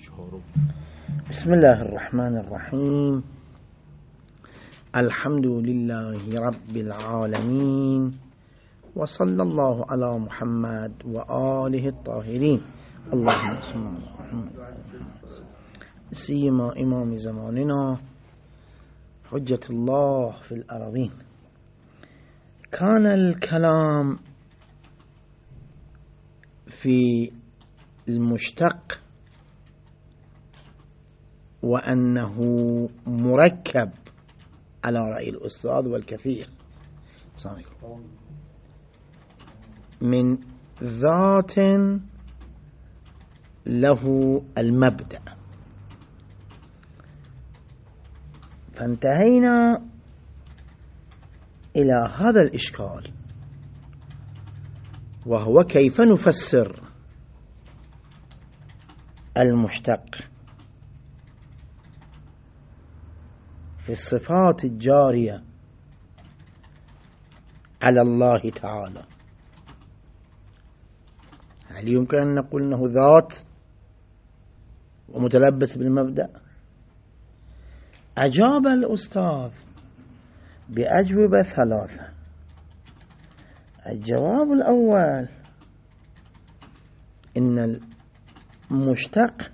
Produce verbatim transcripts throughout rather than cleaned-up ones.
بسم الله الرحمن الرحيم. الحمد لله رب العالمين، وصلى الله على محمد وآله الطاهرين. اللهم صل على محمد سيما إمام زماننا حجة الله في الأراضين. كان الكلام في المشتق وأنه مركب على رأي الأستاذ والكثير من ذات له المبدأ، فانتهينا إلى هذا الإشكال، وهو كيف نفسر المشتق في الصفات الجارية على الله تعالى. هل يمكن أن نقول أنه ذات ومتلبس بالمبدأ؟ أجاب الأستاذ بأجوبة ثلاثة. الجواب الأول: إن المشتق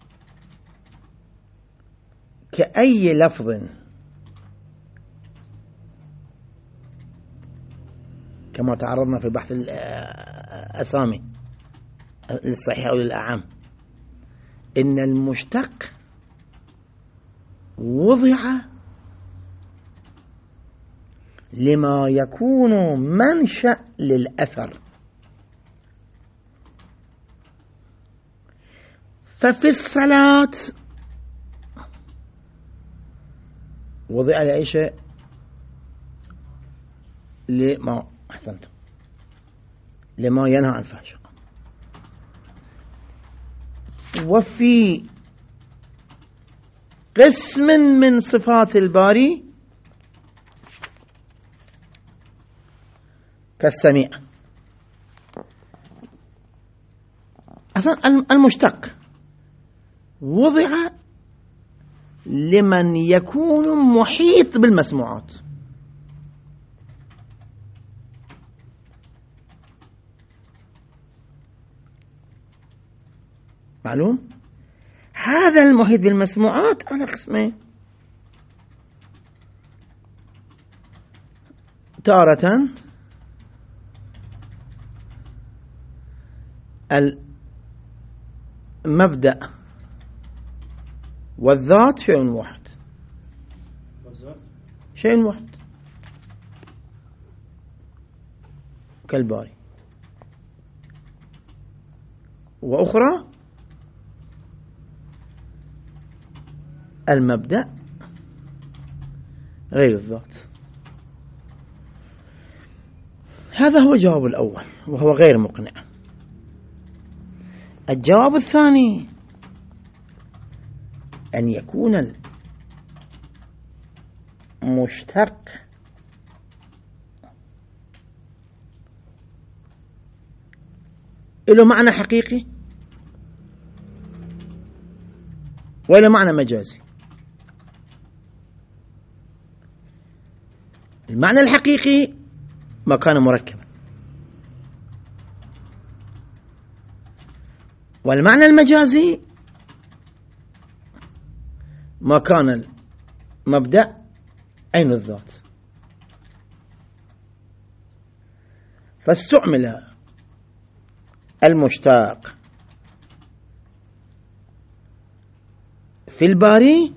كأي لفظ كما تعرضنا في بحث الأسامي للصحيح أو للأعم. إن المشتق وضع لما يكون منشأ للأثر، ففي الصلاة وضع لأي شيء لما أحسنت لما ينهى عن الفحشاء، وفي قسم من صفات الباري كالسميع. أصلا المشتق وضع لمن يكون محيط بالمسموعات، معلوم؟ هذا المحيط بالمسموعات على قسمين: تارة المبدأ والذات شيء واحد، شيء واحد كالباري، وأخرى المبدأ غير الذات. هذا هو الجواب الأول، وهو غير مقنع. الجواب الثاني: أن يكون المشتق له معنى حقيقي ولا معنى مجازي. المعنى الحقيقي ما كان مركبا، والمعنى المجازي ما كان المبدأ عين الذات. فاستعمل المشتق في الباري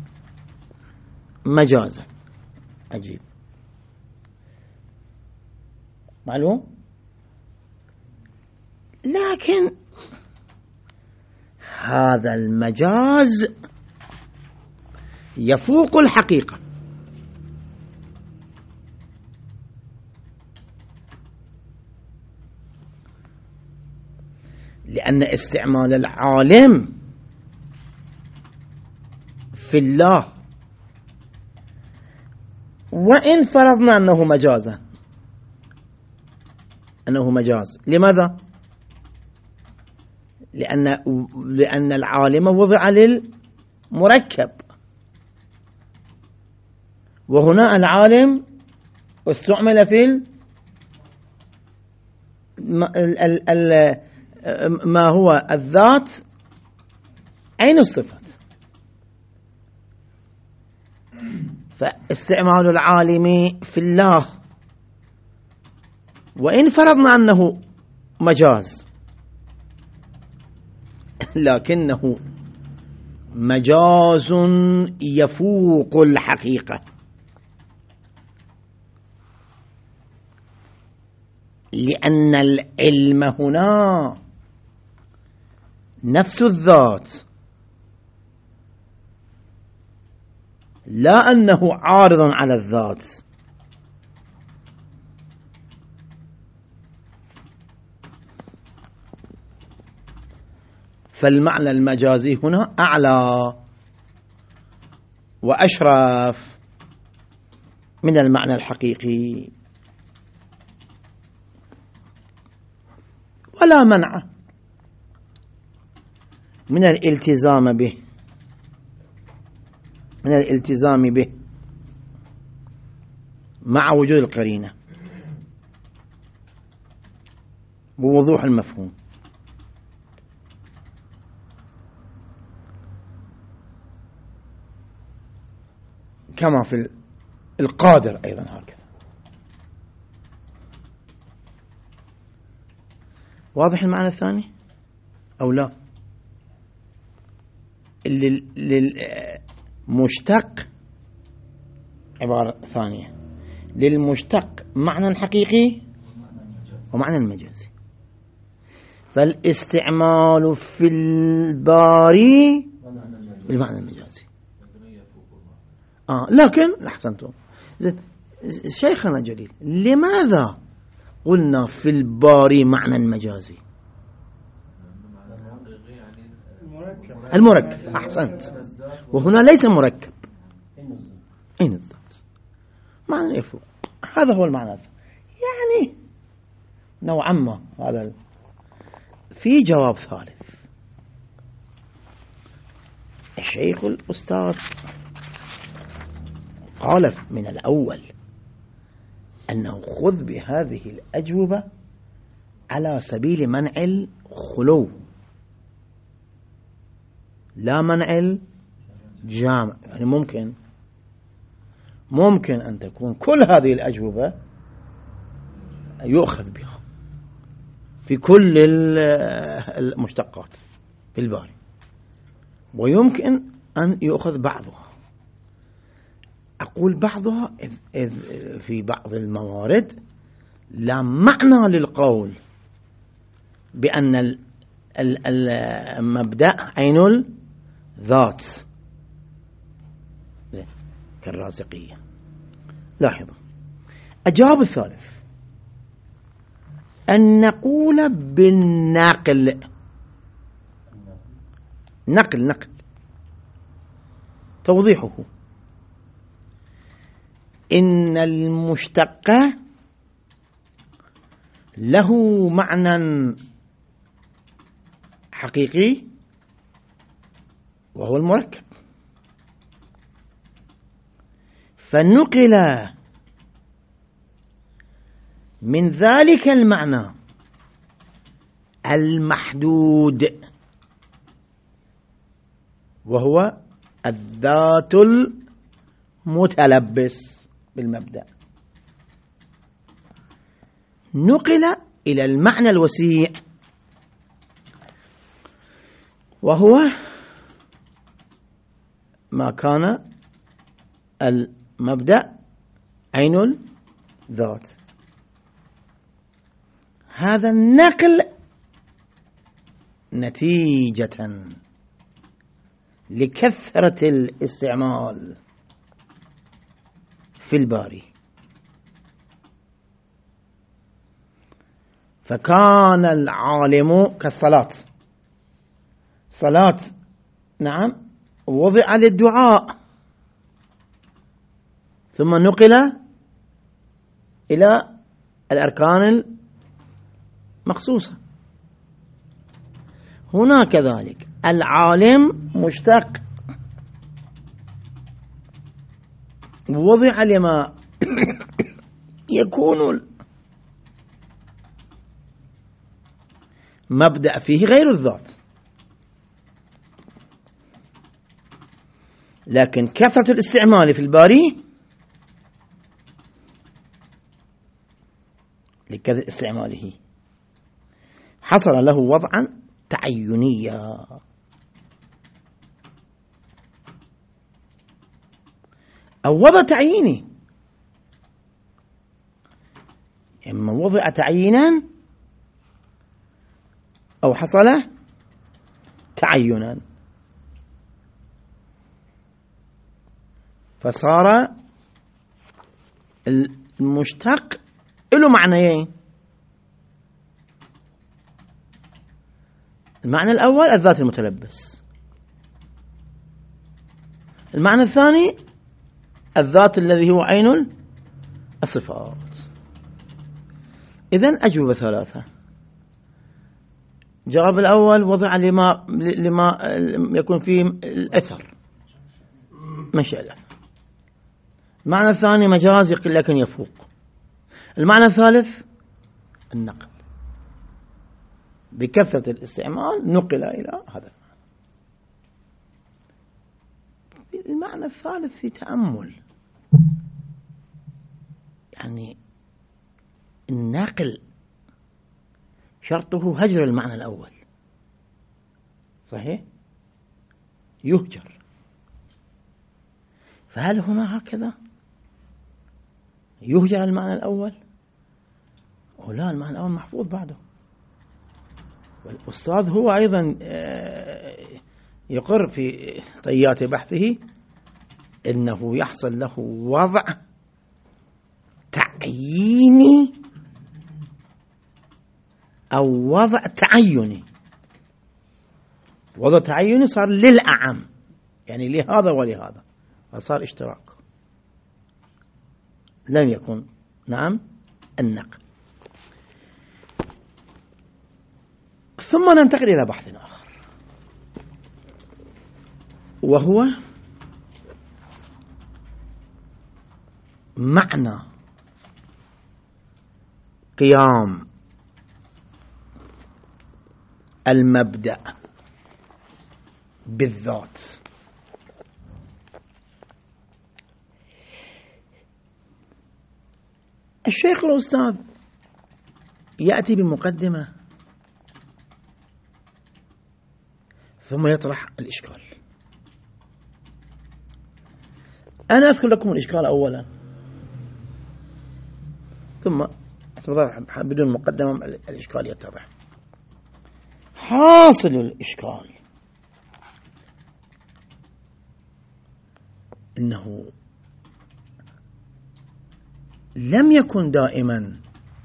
مجازا. عجيب، معلوم؟ لكن هذا المجاز يفوق الحقيقة، لأن استعمال العالم في الله، وإن فرضنا أنه مجازا أنه مجاز، لماذا؟ لأن لأن العالم وضع للمركب، وهنا العالم استعمل في ما هو الذات عين الصفة. فاستعمال العالم في الله، وإن فرضنا أنه مجاز، لكنه مجاز يفوق الحقيقة، لأن العلم هنا نفس الذات، لا أنه عارض على الذات. فالمعنى المجازي هنا أعلى وأشرف من المعنى الحقيقي، ولا منع من الالتزام به من الالتزام به مع وجود القرينة بوضوح المفهوم. كما في القادر أيضا هكذا. واضح المعنى الثاني أو لا؟ للمشتق عبارة ثانية، للمشتق معنى حقيقي ومعنى مجازي. فالاستعمال في الباري بالمعنى المجازي. آه لكن أحسنتم شيخنا جليل، لماذا قلنا في الباري معنى مجازي؟ المركب. أحسنت. وهنا ليس مركب، أين الذات؟ معنى يفوق. هذا هو المعنى. يعني نوعا ما هذا في جواب ثالث. الشيخ الأستاذ قال من الأول أنه خذ بهذه الأجوبة على سبيل منع الخلو، لا منع الجامع. يعني ممكن ممكن أن تكون كل هذه الأجوبة يؤخذ بها في كل المشتقات في الباري، ويمكن أن يؤخذ بعضها. أقول بعضها إذ إذ في بعض الموارد لا معنى للقول بأن المبدأ عين الذات كالرازقية. لاحظوا الجواب الثالث أن نقول بالنقل. نقل نقل توضيحه إن المشتق له معنى حقيقي وهو المركب، فنقل من ذلك المعنى المحدود وهو الذات المتلبس بالمبدأ، نقل إلى المعنى الوسيع وهو ما كان المبدأ عين الذات. هذا النقل نتيجة لكثرة الاستعمال في الباري، فكان العالم كالصلاة. صلاة نعم وضع للدعاء ثم نقل إلى الأركان المخصوصة، هنا كذلك العالم مشتق وضع لما يكون مبدأ فيه غير الذات، لكن كثرة الاستعمال في الباري لكثرة استعماله حصل له وضعا تعينيا. أو وضع تعييني، إما وضع تعيينا أو حصل تعينا، فصار المشتق له معنيين. المعنى الأول الذات المتلبس، المعنى الثاني الذات الذي هو عين الصفات. إذن أجوبة ثلاثة. الجواب الأول وضع لما لما يكون فيه الأثر مشعلة. المعنى الثاني مجاز لكن يفوق. المعنى الثالث النقل، بكثرة الاستعمال نقل إلى هذا المعنى. المعنى الثالث في تأمل، يعني النقل شرطه هجر المعنى الأول، صحيح؟ يهجر. فهل هنا هكذا يهجر المعنى الأول؟ ولا المعنى الأول محفوظ بعده. والأستاذ هو أيضا يقر في طيات بحثه إنه يحصل له وضع تعييني أو وضع تعيني. وضع تعيني صار للأعم، يعني لهذا ولهذا، فصار اشتراك، لن يكون نعم النقل. ثم ننتقل إلى بحث آخر، وهو معنى قيام المبدأ بالذات. الشيخ الأستاذ يأتي بمقدمة ثم يطرح الإشكال. أنا أذكر لكم الإشكال أولا، ثم بدون مقدمة الإشكال يتضح. حاصل الإشكال إنه لم يكن دائما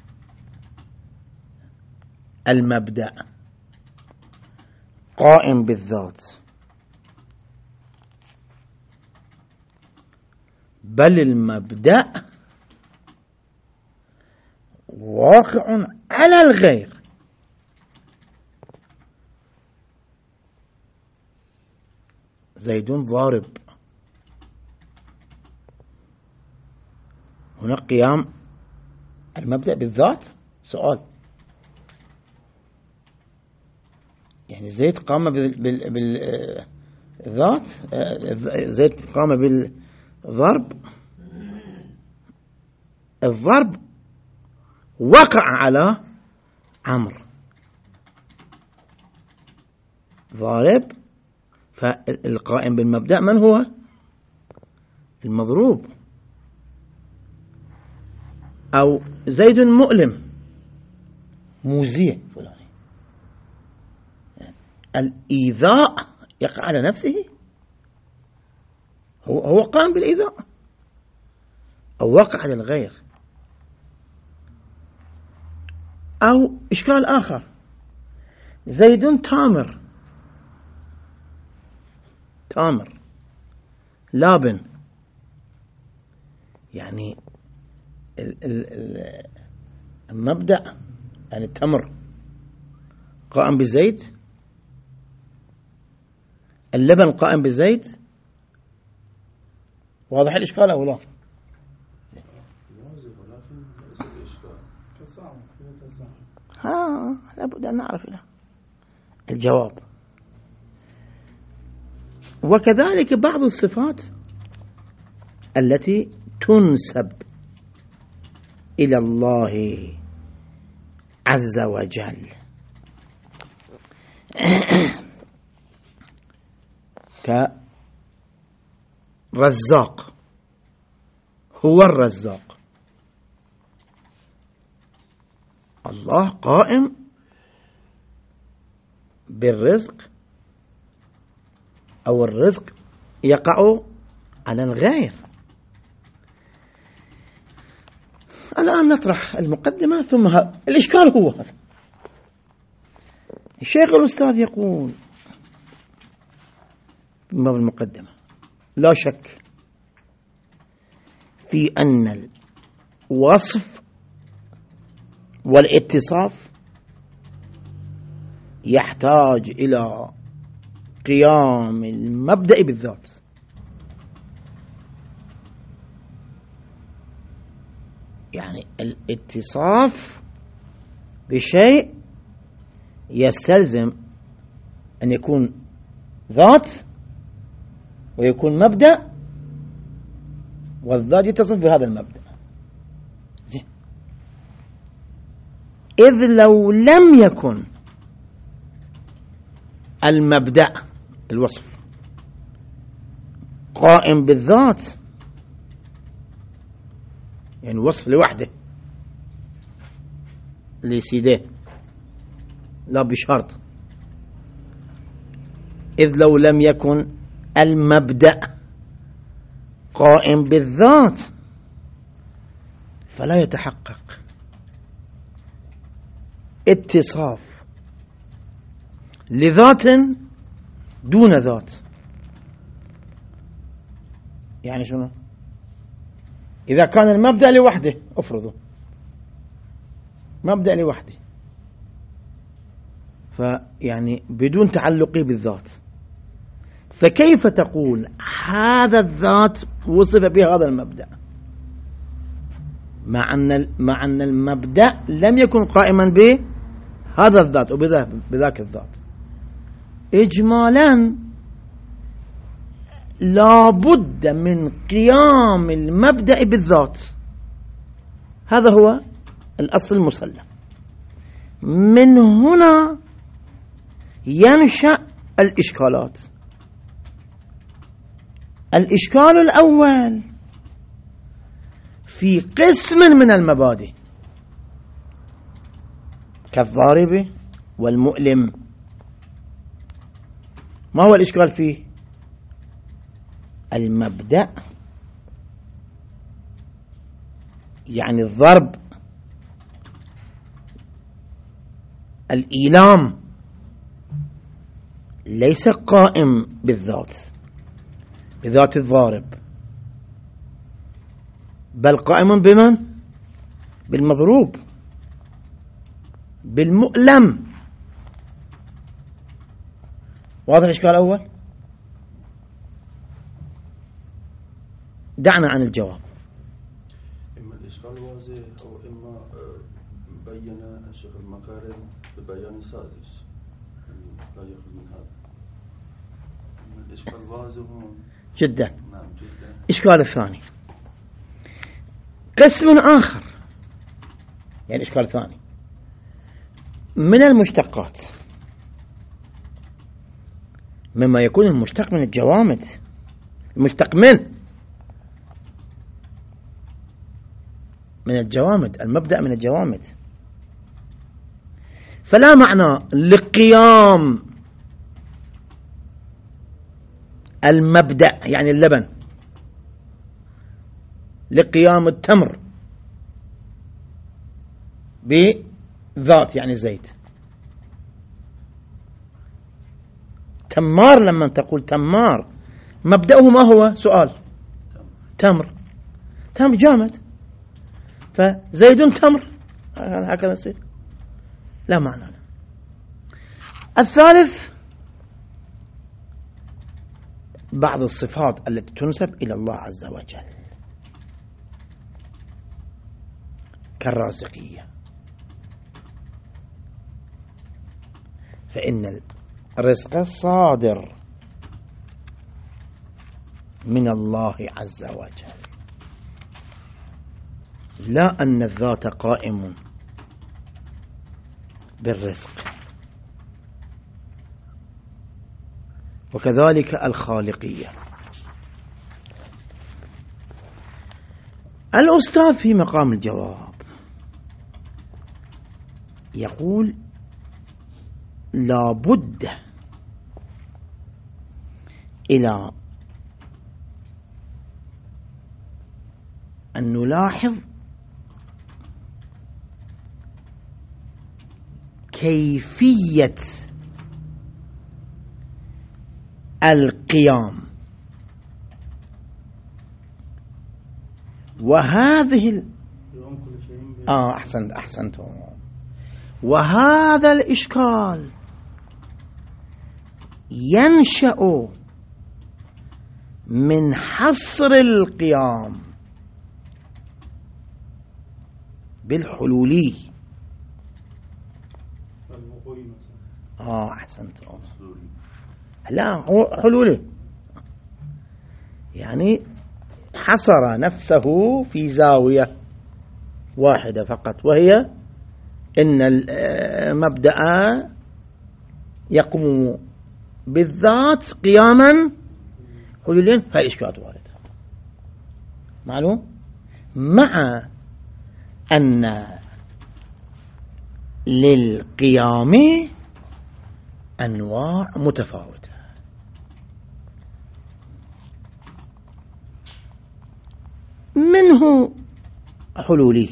المبدأ قائم بالذات، بل المبدأ واقع على الغير. زيد ضارب، هنا قيام المبدأ بالذات. سؤال، يعني زيد قام بالذات، زيد قام بالضرب، الضرب وقع على عمرو، ضارب، فالقائم بالمبدأ من هو؟ المضروب. أو زيد مؤلم، موزيع فلاني، الإيذاء يقع على نفسه، هو هو قام بالإيذاء أو وقع على الغير. أو إشكال آخر، زيد تامر، تامر لابن، يعني المبدأ يعني التمر قائم بزيد اللبن قائم بالزيت. واضح الإشكال أو لا؟ ها لابد أن نعرف له الجواب. وكذلك بعض الصفات التي تنسب إلى الله عز وجل كرزاق، هو الرزاق، الله قائم بالرزق أو الرزق يقع على الغير. الآن نطرح المقدمة ثم ها. الإشكال هو هذا. الشيخ الأستاذ يقول من المقدمة: لا شك في أن الوصف والاتصاف يحتاج إلى قيام المبدأ بالذات. يعني الاتصاف بشيء يستلزم أن يكون ذات ويكون مبدأ، والذات يتصف بهذا المبدأ. زين. إذ لو لم يكن المبدأ الوصف قائم بالذات، يعني وصف لوحده لسيده لا بشرط، إذ لو لم يكن المبدأ قائم بالذات فلا يتحقق اتصاف لذات دون ذات. يعني شنو؟ إذا كان المبدأ لوحده، افرضوا مبدأ لوحده، فيعني بدون تعلقه بالذات، فكيف تقول هذا الذات وصف بهذا المبدأ مع أن مع أن المبدأ لم يكن قائما بهذا الذات وبذاك الذات؟ إجمالا لا بد من قيام المبدأ بالذات. هذا هو الأصل المسلم. من هنا ينشأ الإشكالات. الإشكال الأول في قسم من المبادئ كالضارب والمؤلم. ما هو الإشكال فيه؟ المبدأ، يعني الضرب، الإيلام، ليس قائم بالذات بذات الضارب، بل قائم بمن؟ بالمضروب، بالمؤلم. واضح الإشكال الأول؟ دعنا عن الجواب. إما الإشكال واضح أو إما بين الشيخ المكارم ببيان سادس، يعني لا يخرج من هذا. إما الإشكال واضح جدا. نعم جدا. الإشكال الثاني قسم آخر، يعني الإشكال الثاني من المشتقات، مما يكون المشتق من الجوامد، المشتق من من الجوامد، المبدأ من الجوامد. فلا معنى لقيام المبدأ يعني اللبن، لقيام التمر بذات يعني زيت. تمار، لما تقول تمار مبدأه ما هو؟ سؤال. تمر، تمر جامد، فزيد تمر، هكذا يصير، لا معنى له. الثالث بعض الصفات التي تنسب إلى الله عز وجل كالرازقية، فإن الرزق صادر من الله عز وجل، لا أن الذات قائم بالرزق. وكذلك الخالقية. الأستاذ في مقام الجواب يقول لا بد إلى أن نلاحظ كيفية القيام، وهذه ال... آه أحسنت أحسنتم وهذا الإشكال ينشأ من حصر القيام بالحلولي. آه أحسنتم لا حلولي، يعني حصر نفسه في زاوية واحدة فقط، وهي إن المبدأ يقوم بالذات قياما حلولين، فهي إشكالات واردة معلوم، مع أن للقيام أنواع متفاوتة. منه حلولي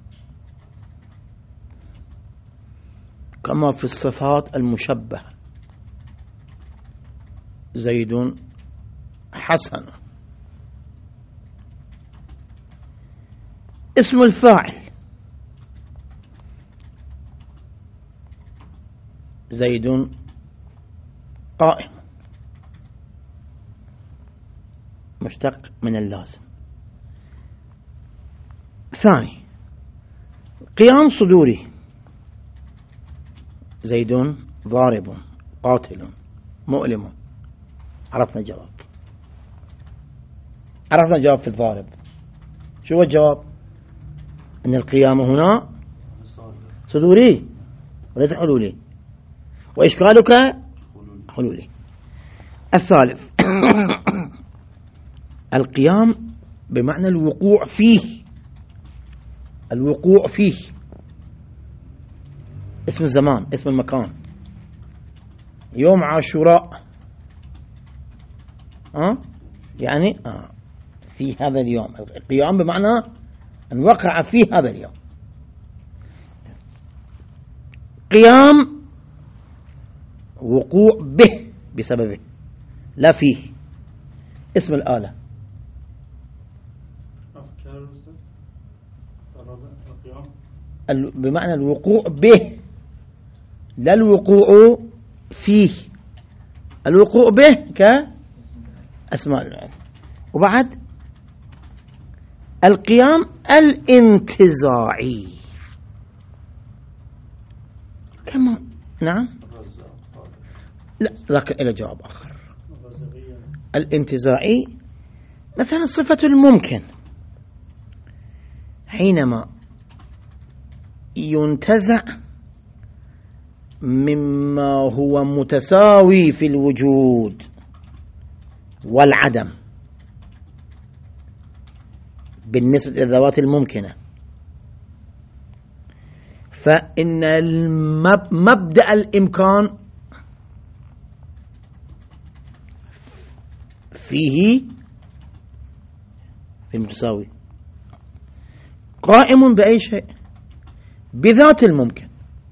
كما في الصفات المشبهة، زيد حسن، اسم الفاعل زيد قائم مشتق من اللازم. ثاني قيام صدوري زيد ضارب قاتل مؤلم. عرفنا الجواب، عرفنا الجواب في الضارب. شو هو الجواب؟ أن القيام هنا صدوري وليس حلولي، وإشكالك حلولي. الثالث القيام بمعنى الوقوع فيه، الوقوع فيه اسم الزمان اسم المكان. يوم عاشوراء أه؟ يعني أه في هذا اليوم، القيام بمعنى أن وقع في هذا اليوم. قيام وقوع به بسببه لا فيه، اسم الآلة. بمعنى الوقوع به لا الوقوع فيه، الوقوع به كأسماء العلم. وبعد القيام الانتزاعي كما نعم لا لكن إلى جواب آخر. الانتزاعي مثلا صفة الممكن، حينما ينتزع مما هو متساوي في الوجود والعدم بالنسبة إلى الذوات الممكنة، فإن مبدأ الإمكان فيه في المتساوي قائم بأي شيء بذات الممكن.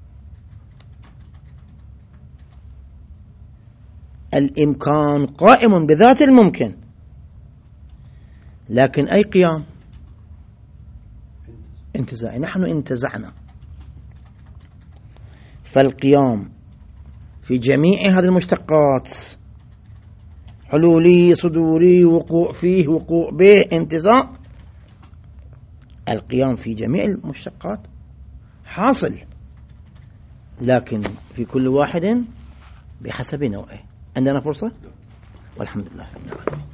الإمكان قائم بذات الممكن، لكن أي قيام انتزاعي، نحن انتزعنا. فالقيام في جميع هذه المشتقات حلولي صدوري وقوع فيه وقوع به انتزاع، القيام في جميع المشتقات حاصل، لكن في كل واحد بحسب نوعه. عندنا فرصة والحمد لله.